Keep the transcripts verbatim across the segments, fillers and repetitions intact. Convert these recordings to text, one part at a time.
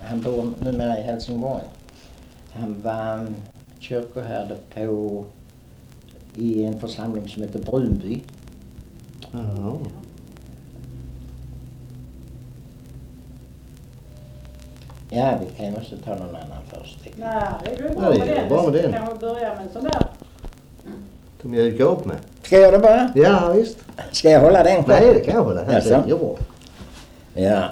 han bor numera i Helsingborg. Han var kyrkoherde på i en församling som heter Brunby. Ja. Ja, vi kan ju måste ta någon annan först. Nej, det är ju bra Nej, med det är den. bra med Så den. kan vi börja med en sån där. De mjukar upp med. Ska jag göra det bara? Ja, visst. Ska jag hålla den? Nej, det kan jag hålla. Här Jaså? ser jag bra. Ja.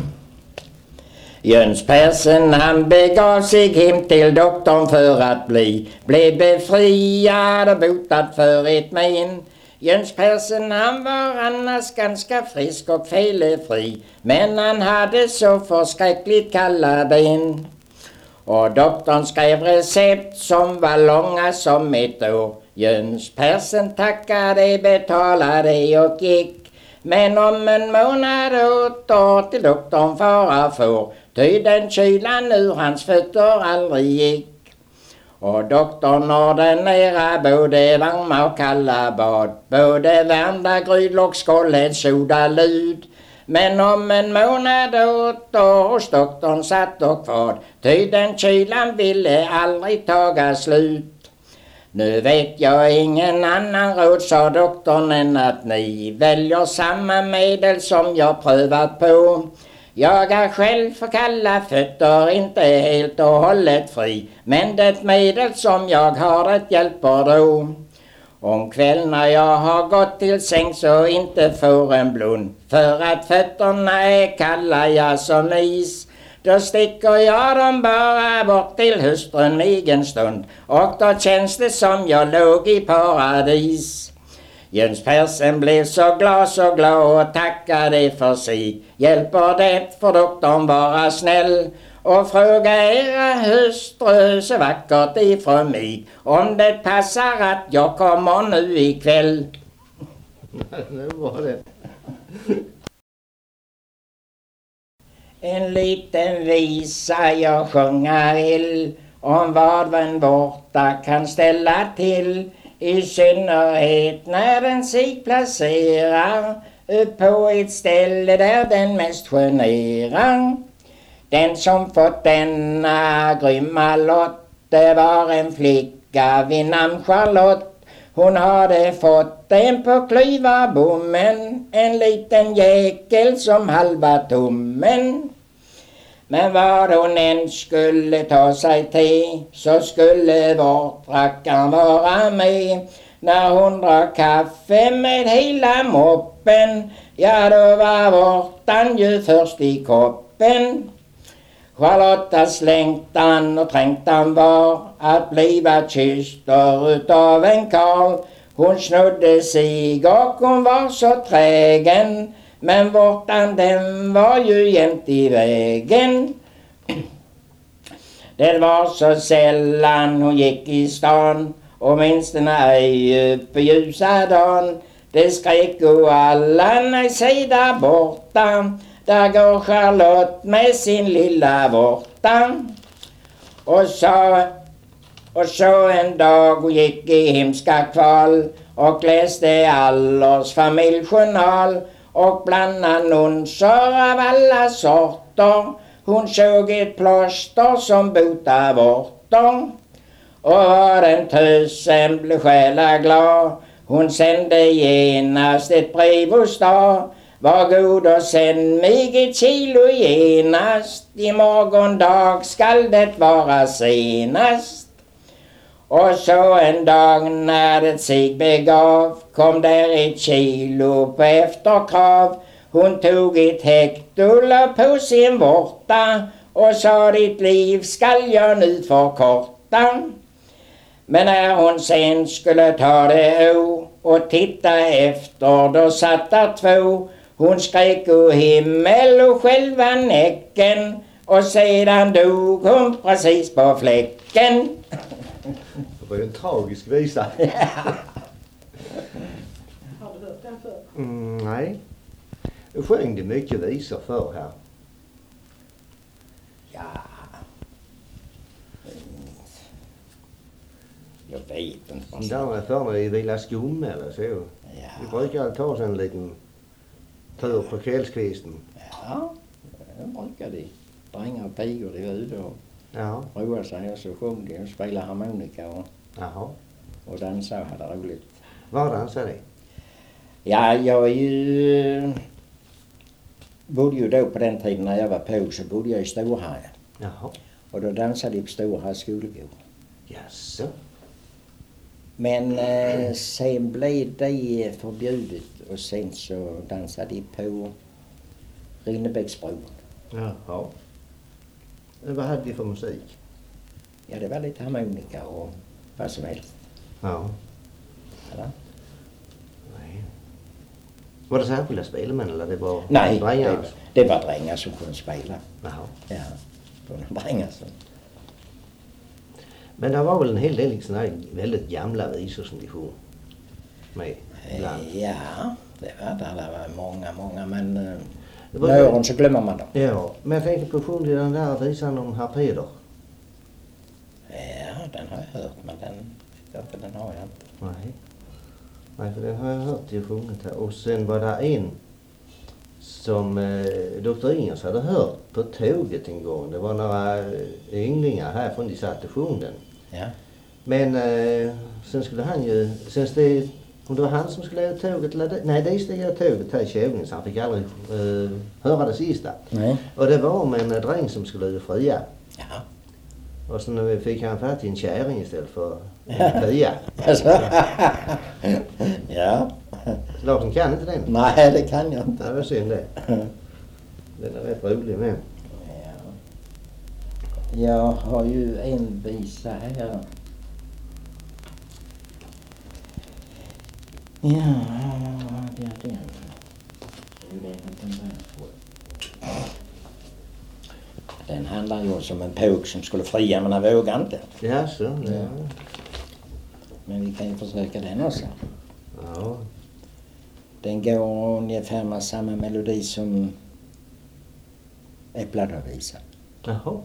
Jöns Persson han begav sig hem till doktorn för att bli blev befriad och botad för ett men. Jöns Persson han var annars ganska frisk och felfri, men han hade så förskräckligt kalla ben. Och doktorn skrev recept som var långa som ett år. Jöns Persson tackade, betalade och gick. Men om en månad åter till doktorn fara får, ty den kylan ur hans fötter aldrig gick. Och doktorn ordinerade både varma och kalla bad, både värmda grylock, skållhed, soda, lud. Men om en månad åter hos doktorn satt och kvad, ty den kylan ville aldrig taga slut. Nu vet jag ingen annan råd, sa doktorn, än att ni väljer samma medel som jag prövat på. Jag är själv för kalla fötter inte helt och hållet fri, men det medel som jag har det hjälper då. Om kväll när jag har gått till säng så inte får en blund, för att fötterna är kalla jag som is. Då sticker jag dem bara bort till hustrun egen stund, och då känns det som jag låg i paradis. Jöns Persson blev så glad, så glad och tackade för sig. Hjälper det för doktorn vara snäll och fråga era hustru så vackert ifrån mig om det passar att jag kommer nu ikväll. Det var det. En liten visa jag sjunga vill om vad en borta kan ställa till, i synnerhet när den sig placerar upp på ett ställe där den mest generar. Den som fått denna grymma lott, det var en flicka vid namn Charlotte. Hon hade fått en på klyvarbommen, en liten jäkel som halva tummen. Men vad hon än skulle ta sig till, så skulle vårtrackaren vara med. När hon drar kaffe med hela moppen, ja då var vårtan ju först i koppen. Charlottas längtan och trängtan var att bliva kysster utav en karl. Hon snodde sig och hon var så trägen, men vårtan den var ju jämt i vägen. Det var så sällan hon gick i stan, och minstone ej upp i ljusa dagen. Det skrek och alla, nej säg där borta, där går Charlotte med sin lilla vårta. Och så, och så en dag hon gick i hemska kval och läste Allers familjournal, och bland annonser av alla sorter hon såg ett plåster som botar vårtor. Och var den tösen blev själa glad, hon sände genast ett brev hos dag. Var god och sänd mig ett kilo genast, i morgon dag skall det vara senast. Och så en dag när det sig begav, kom där ett kilo på efterkrav. Hon tog ett hektola på sin vårta och sa ditt liv skall jag nu förkorta. Men när hon sen skulle ta det å och titta efter, då satt där två. Hon skrek o himmel och själva näcken, och sedan dog hon precis på fläcken. Det var ju en tragisk visa. Har du hört den förr? Mm, nej. Jag sjöng det mycket visor förr här. Ja. Jag vet inte. Där för när vi vilar skum eller så. Ja. Vi brukar ta oss en liten tur på kvällskvisten. Ja, det brukar de. drängar och pigor, de var ute och Ja. roade sig och så sjöng de och spelade harmonika och, Jaha. och dansade och hade roligt. Var dansade de? Ja, jag är ju... bodde ju då på den tiden när jag var på så bodde jag i Storhaja. Jaha. Och då dansade jag på Storhaja skolgård. Jaså? Men eh, sen blev det förbjudet och sen så dansade de på Rinnebäcksbron. Jaha. Vad hade de för musik? Ja, det var lite harmonika och vad som helst. Ja. Eller? Nej. Var det särskilda spelmän eller det var Nej, drängar? det, det var drängar som kunde spela. Jaha. Ja, det var drängar som... Men det var väl en hel del liksom här väldigt gamla visor som de sjöng med ibland. Ja, det var det. Det var många, många, men eh, Det var- med åren så glömmer man dem. Ja, men jag tänkte på sjöng de den där visan om herr Peder? Ja, den har jag hört, men den, vet jag inte, den har jag inte. Nej. Nej, för den har jag hört ju sjungit här. Och sen var det en som eh, doktor Ingers hade hört på tåget en gång. Det var några eh, ynglingar här från de satt och sjöng den. Ja, Men eh, sen skulle han ju, sen steg, om det var han som skulle göra tåget, eller det, nej det steg jag tåget här i Kävling så han fick aldrig eh, höra det sista. nej. Och det var om en eh, dräng som skulle ut fria. Ja. Och sen fick han fatt i en käring istället för en pia. Alltså, ja. Larsson kan inte den. Nej, det kan jag inte. Det var synd det. Den är rätt rolig med. Ja. Jag har ju en visa här. Ja, det är den. Jag vet inte om den är. Den handlar ju om en påk som skulle fria men han vågade inte. Ja, så. Ja. Men vi kan ju försöka den också. Ja. Den går ungefär med samma melodi som Äppladavisa. Jaha.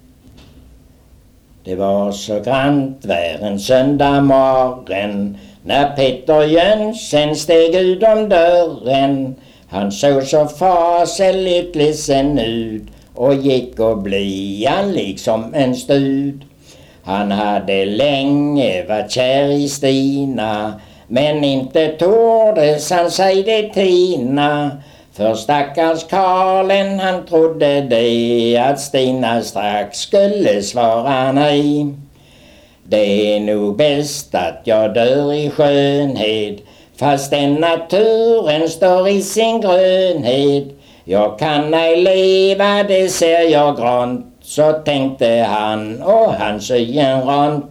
Det var så grant vär en söndag morgon när Peter Jönsson steg ut om dörren. Han såg så faseligt ledsen ut och gick och blia liksom en stud. Han hade länge varit kär i Stina, men inte tordes han sig det tina. För stackars Karlen han trodde det att Stina strax skulle svara nej. Det är nog bäst att jag dör i skönhet, fast den naturen står i sin grönhet. Jag kan ej leva, det ser jag grant, så tänkte han och han syen rant.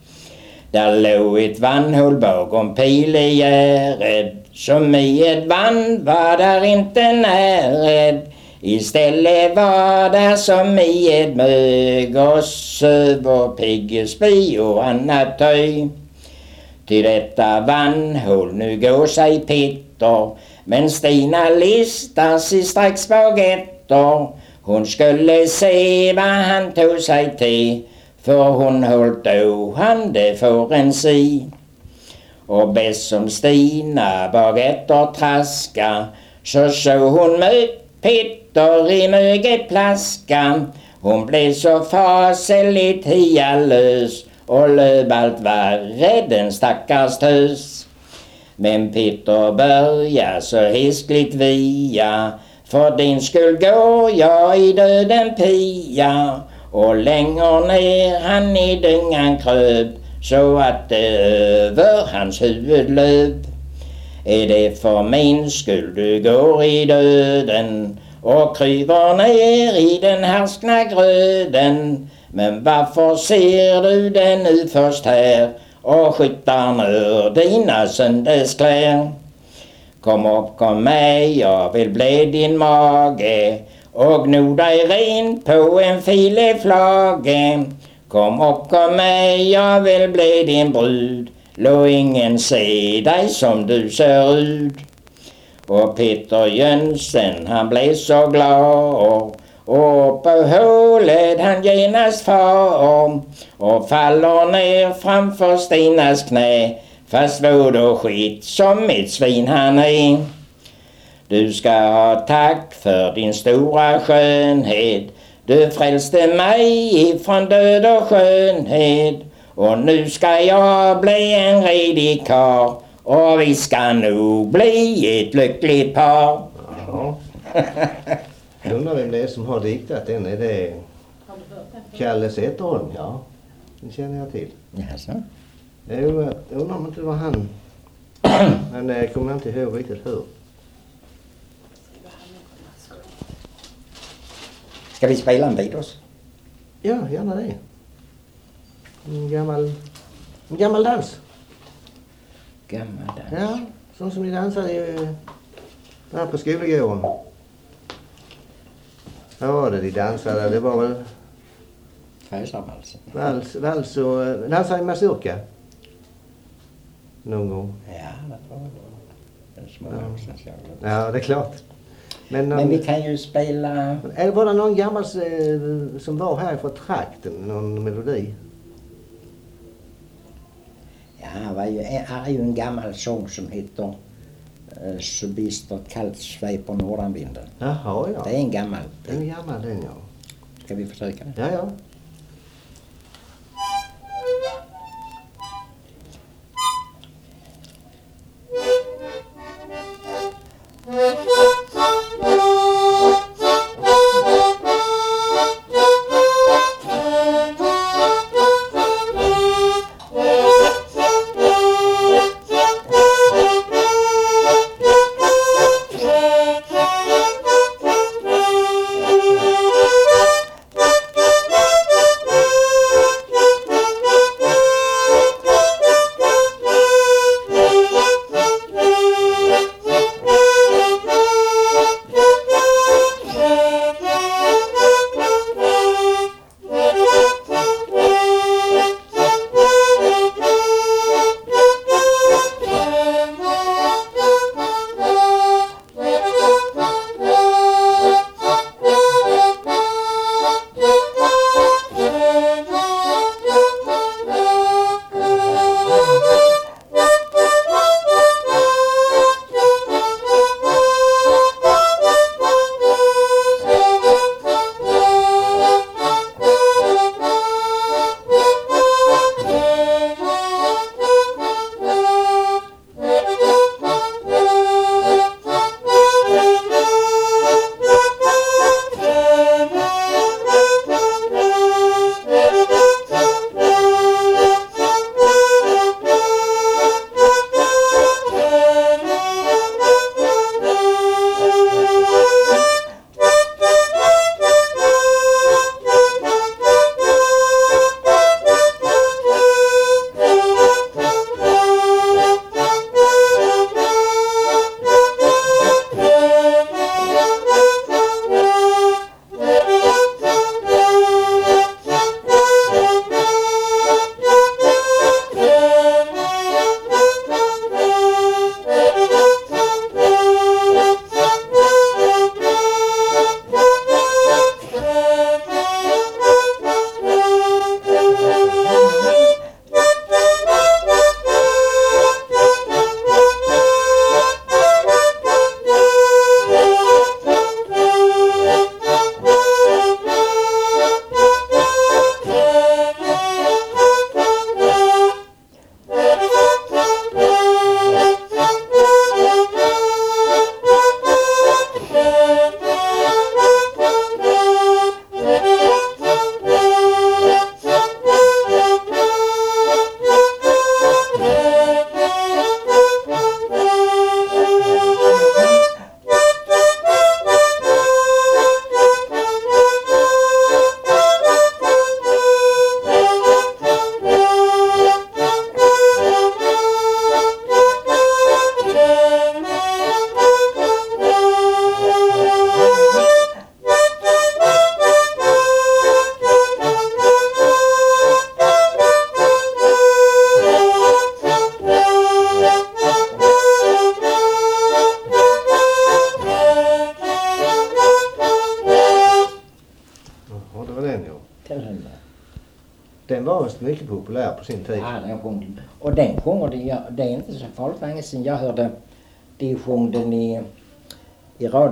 Där låg ett vannhål bakom Pilegärred, som i ett vann var där inte närhed. Istället var där som i ett mög och söv och piggesby och annat töj. Till detta vannhål nu går sig Petter, men Stina listar sig strax bagetter. Hon skulle se vad han tog sig till, för hon höll då han det får en si. Och bäst som Stina bagetter traska, så såg hon mött Petter i möget plaska. Hon blev så faseligt hialös och löb allt värre den stackars tös. Men Petter börjar så hiskligt via, för din skull går jag i döden pia. Och längre ner han i dyngan kröp, så att det över hans huvud löp. Är det för min skull du går i döden och kryper ner i den härskna gröden? Men varför ser du det nu först här och skyttar ner dina söndagskläder? Kom upp, kom med, jag vill bli din mage och gno dig ren på en fileflage. Kom upp, kom med, jag vill bli din brud, lå ingen se dig som du ser ut. Och Peter Jönsson han blev så glad, och på hålet han genast far och faller ner framför Stinas knä, fast våd och skit som ett svin han är. Du ska ha tack för din stora skönhet, Du frälste mig ifrån död och skönhet, och nu ska jag bli en redig karl, och vi ska nog bli ett lyckligt par. Ja. Jag undrar vem det är som har diktat den. Är det Har du hört den? Kalle Zetterholm? Ja, det känner jag till. Jaså? Jag undrar om inte det var han. Men jag kommer inte ihåg riktigt hur. Ska vi spela en bit oss? Ja, gärna det. En gammal, en gammal dans. Gammal dans. Ja, sån som vi dansade i, där på skolgården. Vad var det de dansade? Det var väl Kejsarvalsen. vals, vals och dansade i mazurka. Någon gång. Ja, det var det. En små Ja. vuxen så. Ja, det är klart. Men, Men vi kan ju spela... Eller var det någon gammal eh, som var här från trakten? Någon melodi? Ja, det var ju, här är ju en gammal sång som heter eh, Så bistert kallt sveper nordanvinden. Jaha, ja. Det är en gammal. En gammal den, ja. Ska vi försöka det? Ja, ja. Den var visst mycket populär på sin tid. Ja, den sjöng. Och den sjunger de, det är inte så farligt länge sedan jag hörde de sjöng den i, i radion.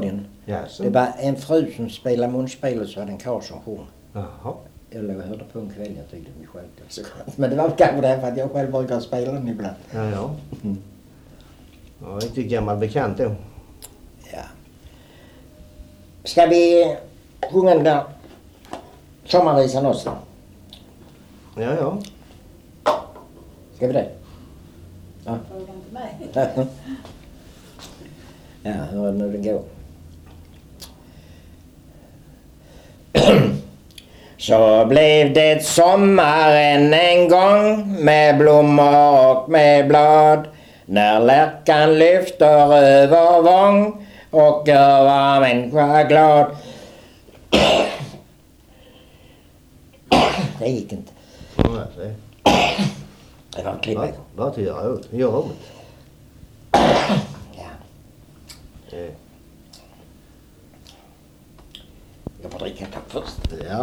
Jaså? Det var en fru som spelade munspel och så var det en karl som sjöng. Jaha. Jag låg och hörde på en kväll, jag tyckte det var skönt. Så skönt. Men det var kanske därför att jag själv brukar spela den ibland. Ja, ja. Mm. Ja, riktigt gammal bekant då. Ja. Ska vi sjunga den där sommarvisan också? Ja, ja. Ska vi det? Ja. Fråga inte mig. Ja, hur är det nu det går? Så blev det sommaren en gång med blommor och med blad, när lärkan lyfter över vång och gör var människa glad. Det gick inte. Ja, det Det var bara, klippet. bara till att göra åt. Göra åt. Ja, Eh, jag får dricka kaffe först. Ja.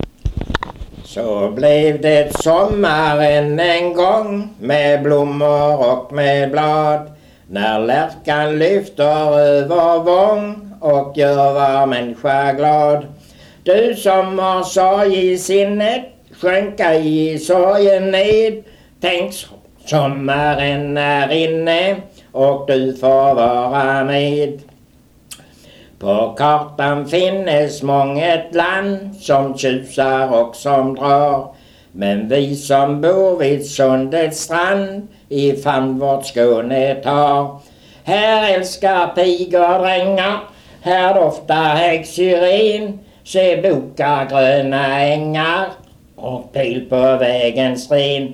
Så blev det sommaren en gång med blommor och med blad, när lärkan lyfter över vång och gör var människa glad. Du som har sorg i sinnet, sjönka i sorgen ned. Tänk, sommaren är inne och du får vara med. På kartan finnes månget land som tjusar och som drar, men vi som bor vid sundets strand i famn vårt Skåne tar. Här älskar pigor drängar, här doftar häggsyren, se bokar gröna ängar och pil på vägens ren.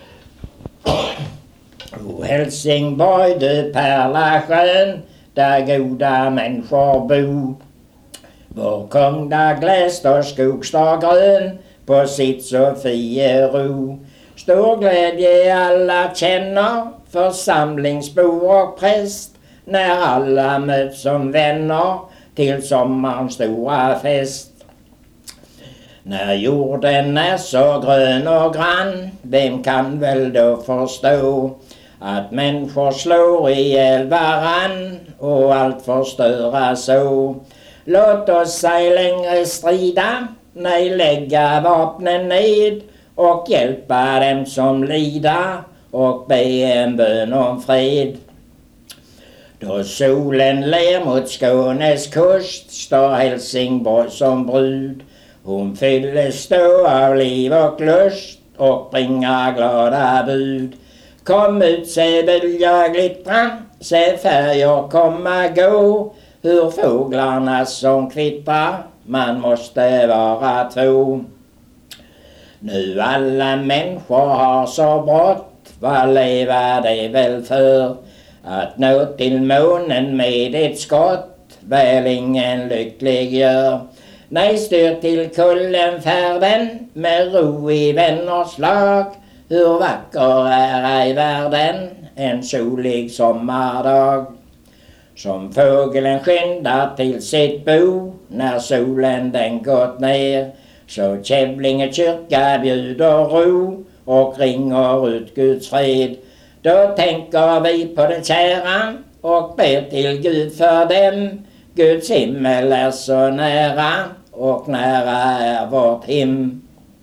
O Helsingborg, du pärla skön, där goda människor bo. Vår kung där gläst och skogsdag grön på sitt Sofiero. Stor glädje alla känner, församlingsbor och präst, när alla möts som vänner till sommarens stora fest. När jorden är så grön och grann, vem kan väl då förstå att människor slår ihjäl varann och allt förstöras så. Låt oss ej längre strida, nej lägga vapnen ned och hjälpa dem som lider och be en bön om fred. Då solen ler mot Skånes kust står Helsingborg som brud. Hon fylles då av liv och lust och bringar glada bud. Kom ut, se böljar glittra, se färger komma gå, hur fåglarna som kvittrar, man måste vara två. Nu alla människor har så brått, vad lever de väl för? Att nå till månen med ett skott, väl ingen lycklig gör. Nej, styr till kullen färden med ro i vänners lag. Hur vacker är ej världen en solig sommardag. Som fågeln skyndar till sitt bo när solen den gått ner, så Kävlinge kyrka bjuder ro och ringer ut Guds fred. Då tänker vi på det kära och ber till Gud för dem. Guds himmel är så nära och nära är vårt hem.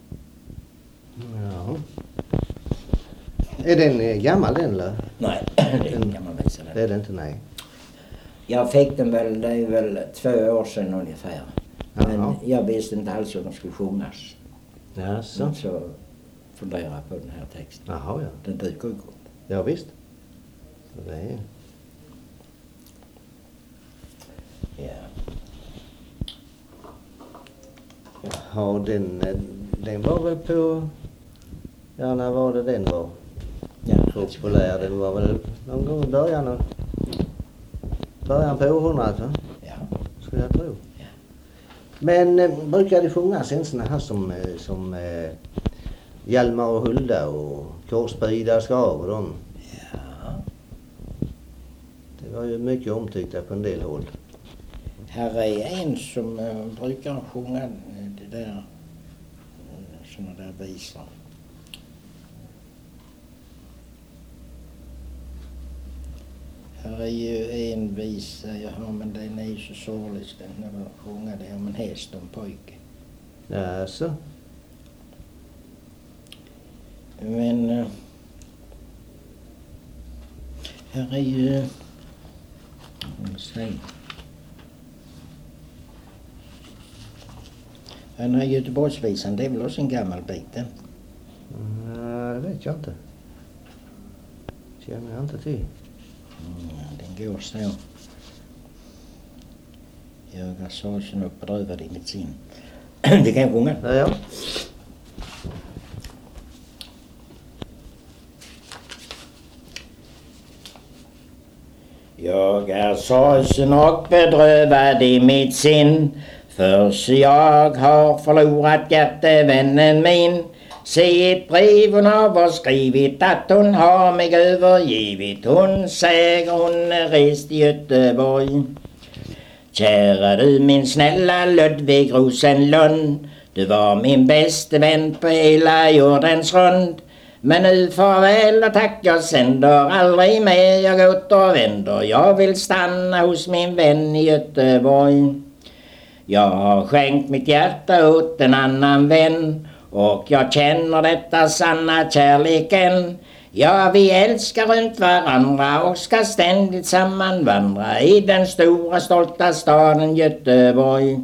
Ja. Är den eh, gammal den eller? Nej, det är en gammal visa. Det är det inte, nej. Jag fick den väl, det är väl två år sedan ungefär. Men Jaha. jag visste inte alls hur den skulle sjungas. Jaså? Så funderar jag på den här texten. Jaha, ja. Den dyker upp. Ja, visst. Så det är... Ja. Ja, den, eh, den var väl på... Ja, när var det den var Ja, populär? Den var väl någon gång i början av... Början på århundradet, va? ja. Skulle jag tro. Ja. Men eh, brukar det sjungas en sån här som, eh, som eh, Hjalmar och Hulda och Korsbida Skav och dem? Ja. Det var ju mycket omtyckta på en del håll. Här är en som uh, brukar sjunga uh, det där, uh, såna där visor. Här är ju en visa jag har, men den är ju så sorglig när de sjunger det om en häst och en pojke. Ja, så. Men uh, här är ju, vad säger den här Göteborgsvisan, det är väl också en gammal bit den? Ja, det vet jag inte. Känner jag inte till. Mm, den går så. Jag har sorgen och bedrövad i mitt sin. Vi kan sjunga. Ja, ja. Jag är sorgsen och bedrövad i mitt sin, för jag har förlorat hjärtevännen min. Se ett brev hon har skrivit att hon har mig övergivit. Hon säger hon är rest i Göteborg. Kära du min snälla Ludvig Rosenlund, du var min bäste vän på hela jordens rund. Men nu farväl och tack jag sänder, aldrig mer jag återvänder. Jag vill stanna hos min vän i Göteborg. Jag har skänkt mitt hjärta åt en annan vän, och jag känner detta sanna kärleken. Ja, vi älskar runt varandra och ska ständigt sammanvandra i den stora stolta staden Göteborg.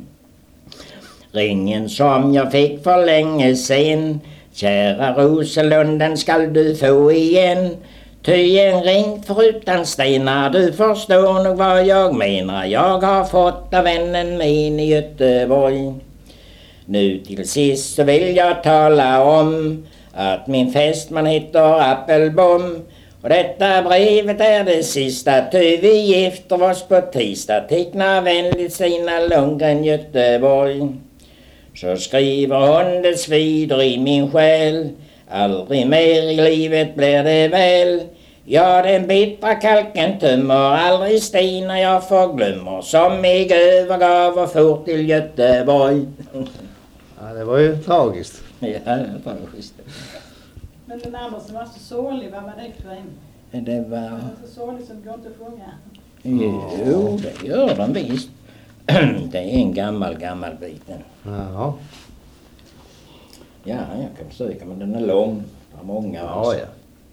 Ringen som jag fick för länge sen, kära Roselunden skall du få igen. Ty en ring förutan stenar, du förstår nog vad jag menar. Jag har fått av vännen min i Göteborg. Nu till sist så vill jag tala om att min fästman heter Appelbom. Och detta brevet är det sista, ty vi gifter oss på tisdag. Tecknar vänligt Stina Lundgren, Göteborg. Så skriver hon det svider i min själ, aldrig mer i livet blir det väl. Ja, den bittra kalken tömmer aldrig Stina jag förglömmer, som mig övergav och for till Göteborg. Ja, det var ju tragiskt. Ja, det var tragiskt. Men den andra som var så sorglig, vad var det för en? Det var... Den är så sorglig som går inte att sjunga. Jo, det gör de visst. Det är en gammal, gammal biten. Jaha. Ja, jag kan försöka, men den är lång. Det är många. Ja, ja.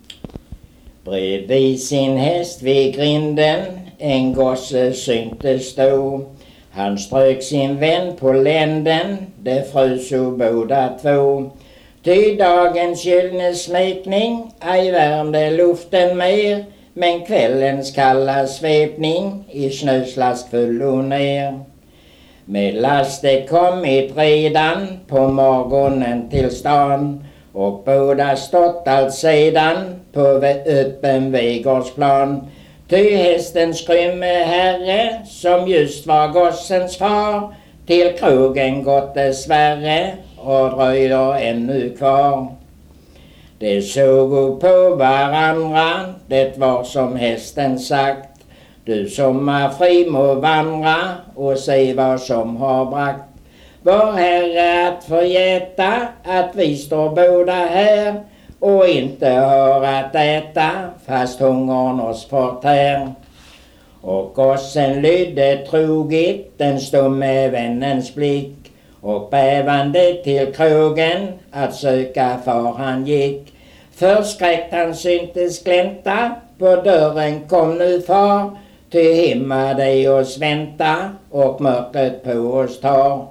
Bredvid sin häst vid grinden en gosse syntes stå. Han strök sin vän på länden, det frös så båda två. Ty dagens gyllene smekning ej värmde luften mer, men kvällens kalla svepning i snöslask föll hon ner. Med lastet kommit redan på morgonen till stan, och båda stått allt sedan på öppen vägårdsplan. Ty hästen skrymme herre, som just var gossens far, till krogen gått dessvärre och dröjde ännu kvar. De såg på varandra, det var som hästen sagt. Du sommarfri må vandra och se vad som har bragt. Vår herre att förgäta att vi står båda här och inte har att äta fast hungern oss förtär. Och gossen lydde troget den stumme vännens blick, och bävande till krogen att söka far han gick. Förskräckt han syntes glänta, på dörren kom nu far, ty himma dig oss vänta och mörkret på oss tar.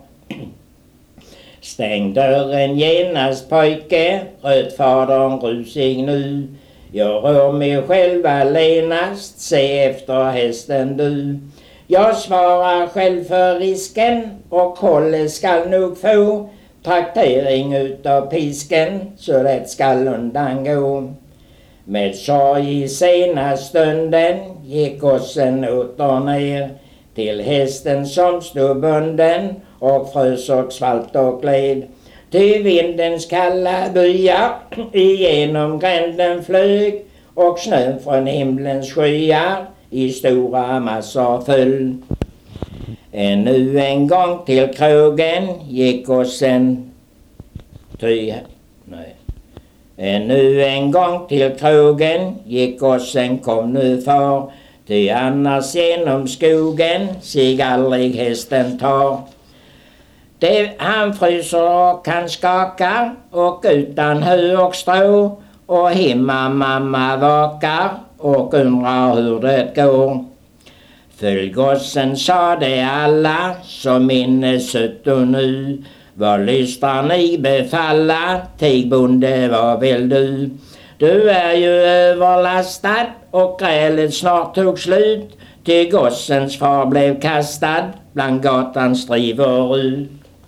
Stäng dörren genast pojke, röt fadern rusig nu. Jag rör mig själv allenast, se efter hästen du. Jag svarar själv för risken, och hållet skall nog få traktering utav pisken, så det skall undan gå. Med sorg i sena stunden gick gossen åter ner till hästen som stod bunden och frös och svalt och gled. Ty vindens kalla byar igenom gränden flög, och snön från himlens skyar i stora massor föll. Ännu en gång till krogen gick gossen ty... Nej. Ännu en gång till krogen gick gossen kom nu far. Ty annars genom skogen sig aldrig hästen tar. Det han fryser och han skakar och utan hö och strå och hemma mamma vakar och undrar hur det går. Följ gossen sa det alla som minnesut och nu. Vad lystrar ni befalla, tigbonde var väl du. Du är ju överlastad och grälet snart tog slut. Till gossens far blev kastad bland gatans driver ut.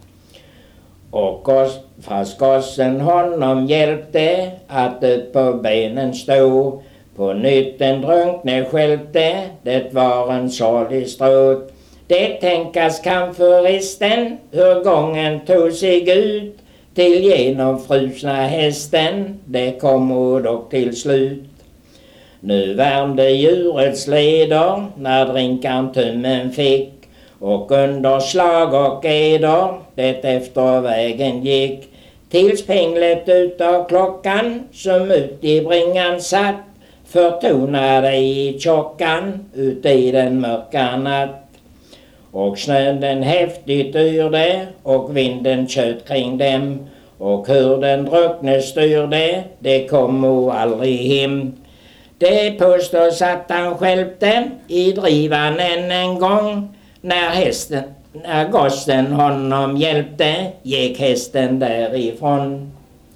Och goss, fast gossen honom hjälpte att upp på benen stå. På nytt en drunkne skälpte, det var en salig stråt. Det tänkas kan förresten hur gången tog sig ut. Till genomfrusna hästen, det kom dock till slut. Nu värmde djurets leder när drinkaren tummen fick. Och under slag och eder det efter vägen gick. Tills pinglet utav klockan som ut i bringan satt. Förtonade i tjockan ut i den mörka natt. Och snön den häftigt yrde och vinden tjöt kring dem. Och hur den druckne styrde, det kom och aldrig hem. Det påstås att han skälpte i drivan än en gång. När hästen, när gossen honom hjälpte, gick hästen därifrån.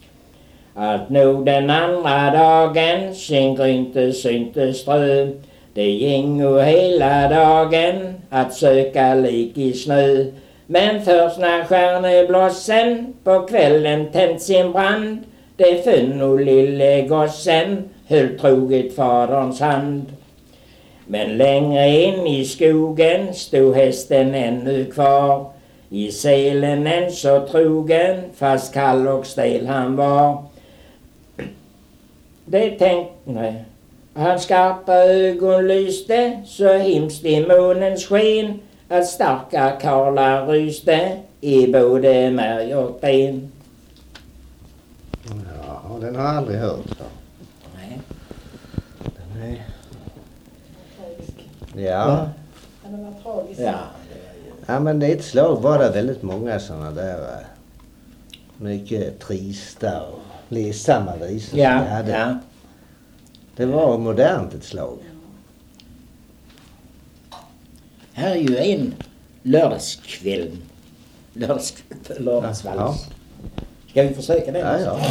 Att nog den andra dagen sin grynte synte strö. Det ging ju hela dagen att söka lik i snö. Men först när stjärneblossen på kvällen tänt sin brand. Det funno lille gossen höll troget faderns hand. Men längre in i skogen stod hästen ännu kvar. I selen än så trogen, fast kall och stel han var. Det tänkte, nej. Hans skarpa ögon lyste så himst i månens sken att starka karlar ryste i både märg och ben. Ja, den har jag aldrig hört. Så. Nej. Den är... Tragisk. Ja. Ja, den var tragisk. Ja. Ja, men det är ett slag var det väldigt många sådana där uh, mycket trista och ledsamma visor Ja, som vi hade. ja. Det var modernt ett slag. Här är ju en lördagskväll. Lördags, lördagsvals. Ja. Ska vi försöka den? Ja, ja.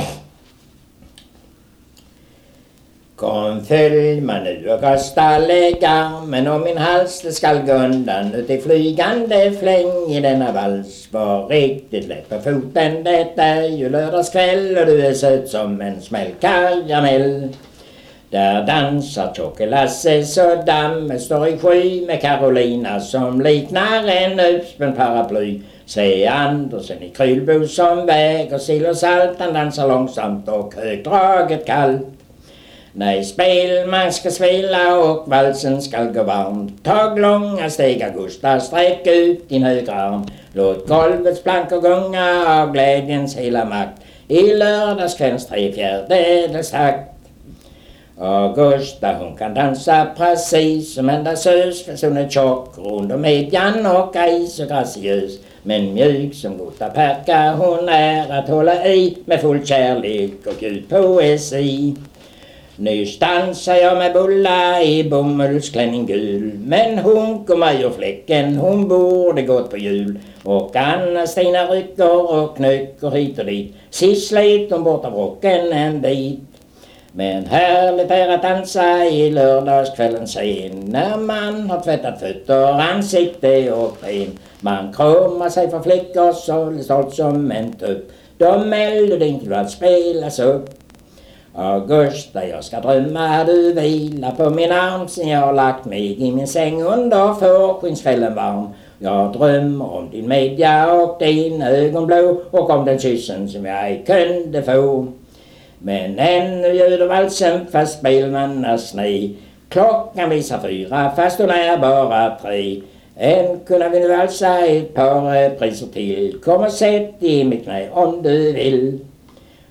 Kom följ man nu och kasta läggar, men om min hals det skall gå undan ut i flygande fläng i denna vals. Var riktigt lätt på foten, det är ju lördagskväll och du är söt som en smäll karamell. Där dansar Tjocke Lasse så dammen står i sky med Carolina som liknar en uppspänd paraply. Se Andersen i Krylbo som väger sill och salt, han dansar långsamt och högdraget kallt. Nej, spel man ska spela och valsen ska gå varmt. Tag långa steg Augusta, sträck ut din högra arm. Låt golvets plankor gunga av glädjens hela makt. I lördagskvällens tre fjärdedels takt. Augusta hon kan dansa precis som en dansös, för hon är tjock, rund och medjan och ej så graciös. Men mjuk som gotta perka hon är att hålla i med full kärlek och djup poesi. Nyss dansar jag med Bulla i bomullsklänning gul. Men hon kommer ur fläcken, hon borde gått på jul. Och Anna-Stina rycker och knycker hit och dit. Sist slet hon bort av rocken en bit. Men härligt är att dansa i lördagskvällens scen. När man har tvättat fötter, ansikte och ben. Man kramar sig för flickor så stolt som en tupp. De melodin till att spelas upp. Augusta, jag ska drömma du vilar på min arm sen jag har lagt mig i min säng under fårskinnsfällen varm. Jag drömmer om din medja och din ögonblå och om den kyssen som jag ej kunde få. Men ännu ljuder valsen fast spelman är sne. Klockan visar fyra fast hon är bara tre. Än kunna vi nu valsa ett par priser till. Kom och sätt i mitt knä om du vill.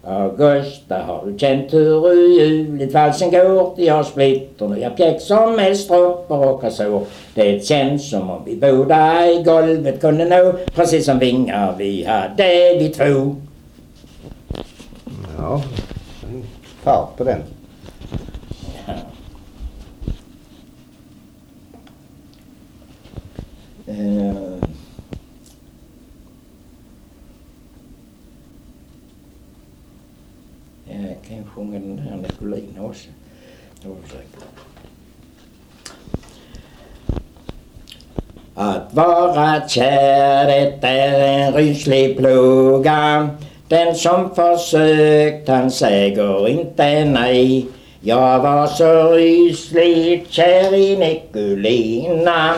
Augusta, har du känt hur ljuvligt valsen går? Jag splitter nu, jag pjäck som med stroppor och kasår. Det känns som om vi båda i golvet kunde nå, precis som vingar vi hade vi två. Ja, en fart på den. Ja. Uh. Jag kan sjunga den här Nicolina också. Att vara kär, det är en ryslig plåga. Den som försökt, han säger inte nej. Jag var så rysligt kär i Nicolina.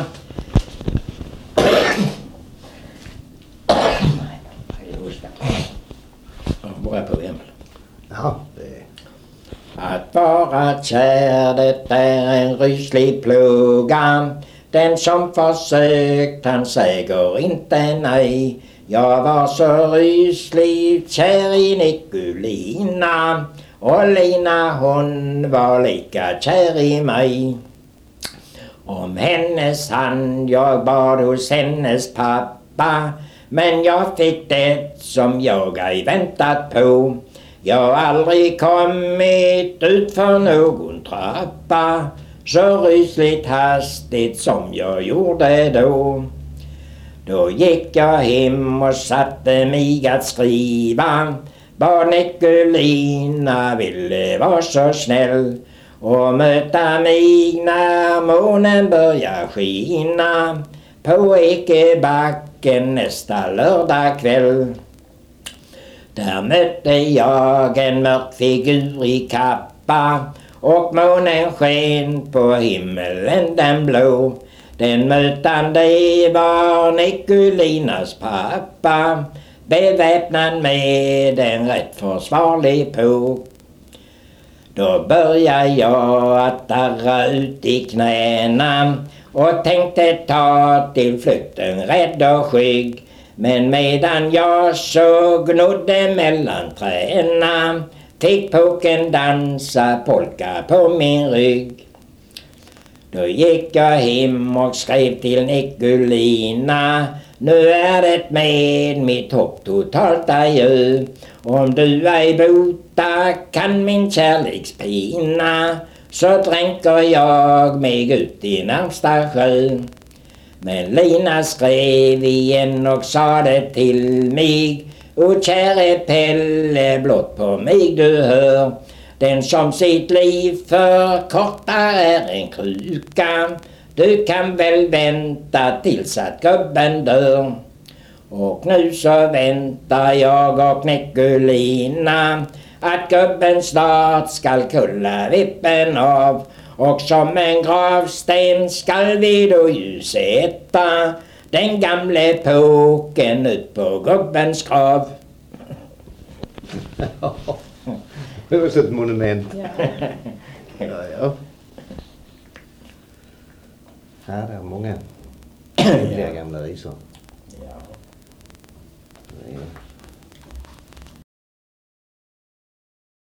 Bara på Emil. Ja, det... Att vara kär, det är en ryslig plåga. Den som försökt, han säger inte nej. Jag var så rysligt kär i Nicolina. Och Lina, hon var lika kär i mig. Om hennes hand jag bad hos hennes pappa. Men jag fick det som jag ej väntat på. Jag aldrig kommit ut för någon trappa så rysligt hastigt som jag gjorde då. Då gick jag hem och satte mig att skriva. Bad Nicolina ville vara så snäll och möta mig när månen börjar skina på Ekebacken nästa lördag kväll. Där mötte jag en mörk figur i kappa och månen sken på himmelen den blå. Den mötande var Nicolinas pappa, beväpnad med en rätt försvarlig på. Då började jag att darra ut i knäna och tänkte ta till flykten rädd och skygg. Men medan jag så gnodde mellan träna fick påken dansa polka på min rygg. Då gick jag hem och skrev till Nicolina. Nu är det med mitt hopp totalt adjö. Om du ej bota kan min kärlekspina, så dränker jag mig ut i närmsta sjö. Men Lina skrev igen och sa det till mig. O käre Pelle, blott på mig du hör. Den som sitt liv förkortar är en kruka. Du kan väl vänta tills att gubben dör. Och nu så väntar jag och Nicolina att gubben snart skall kulla vippen av. Och som en gravsten skall vi då ju sätta den gamle påken ut på gubbens grav. Det var så ett monument. Ja. Ja, ja. Här är många roliga gamla visor. Ja. Det är